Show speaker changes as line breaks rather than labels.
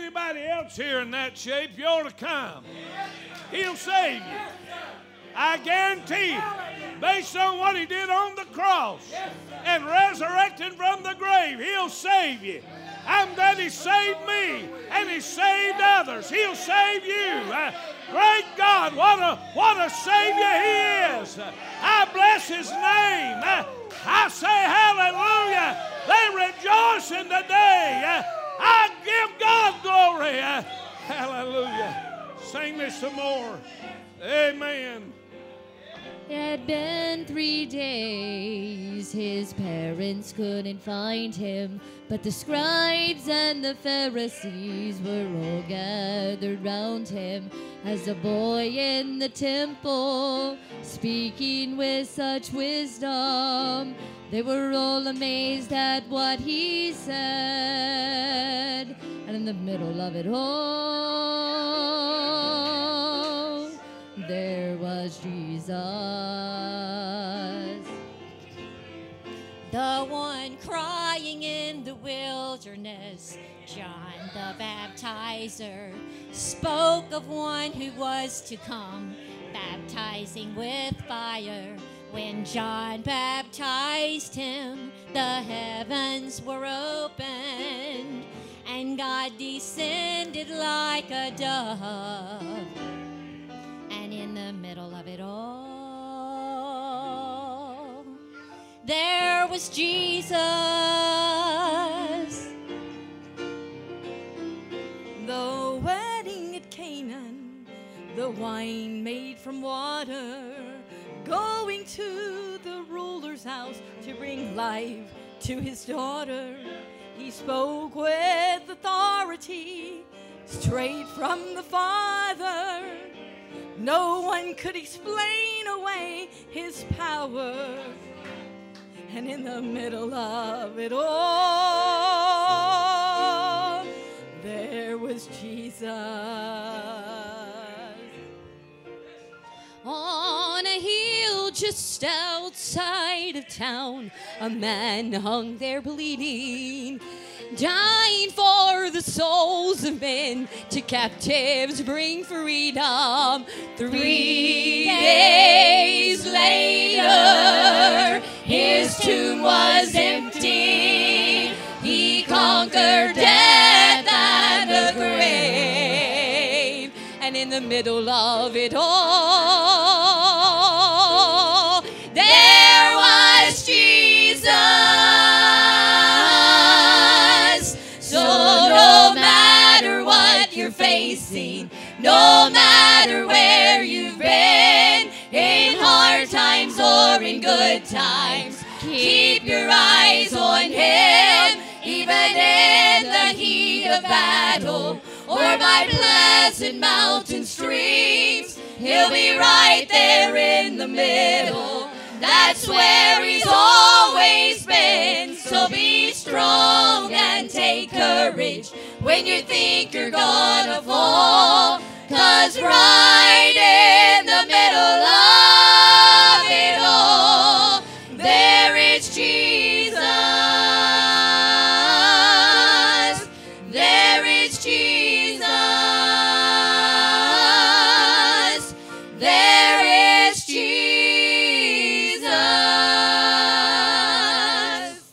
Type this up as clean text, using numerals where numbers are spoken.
anybody else here in that shape, you ought to come. He'll save you. I guarantee you, based on what he did on the cross and resurrecting from the grave, he'll save you. I'm glad he saved me and he saved others. He'll save you. Great God, what a Savior he is. I bless his name. I say hallelujah. They rejoicing today. I give God glory. Hallelujah. Sing me some more. Amen.
It had been 3 days, his parents couldn't find him, but the scribes and the Pharisees were all gathered round him as a boy in the temple, speaking with such wisdom. They were all amazed at what he said, and in the middle of it all, there was Jesus,
the one crying in the wilderness. John the Baptizer spoke of one who was to come, baptizing with fire. When John baptized him, the heavens were opened, and God descended like a dove. And in the middle of it all, there was Jesus,
the wedding at Canaan, the wine made from water, going to the ruler's house to bring life to his daughter. He spoke with authority, straight from the Father. No one could explain away his power. And in the middle of it all, there was Jesus.
On a hill just outside of town, a man hung there bleeding, dying for the souls of men, to captives bring freedom. 3 days later, his tomb was empty. He conquered death and the grave. And in the middle of it all, there was Jesus. So no matter what you're facing, no matter where you've been, in hard times or in good times, keep your eyes on him. Even in the heat of battle, or by pleasant mountain streams, he'll be right there in the middle. That's where he's always been. So be strong and take courage when you think you're gonna fall, 'cause right